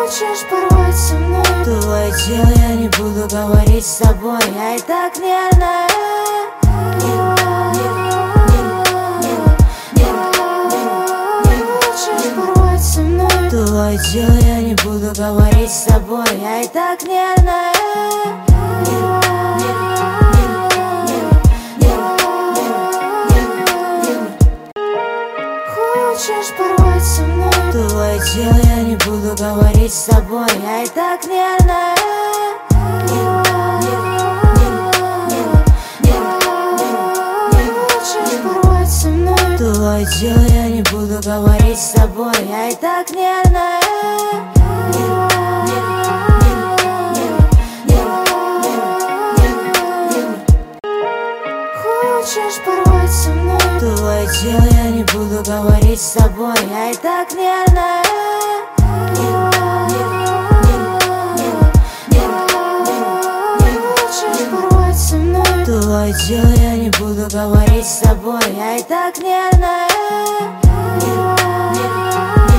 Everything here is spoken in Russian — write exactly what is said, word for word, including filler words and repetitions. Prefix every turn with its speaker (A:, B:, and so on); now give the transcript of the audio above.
A: Хочешь порвать со мной?
B: Твое дело, я не буду говорить с тобой, я и так нервная.
A: Хочешь порвать со мной?
B: Твое дело, я не буду говорить с тобой, я и так нервная.
A: Хочешь порвать со мной?
B: Твое дело, я не буду говорить с тобой, я и так нервная.
A: Хочешь порвать со мной?
B: Твое дело, я не буду говорить с тобой, я и так нервная.
A: Хочешь порвать со мной?
B: Твое дело, я не буду говорить с тобой, я и так нервная.
A: Хочешь порвать со мной?
B: Твое дело, я не буду говорить с тобой, я и так нервная.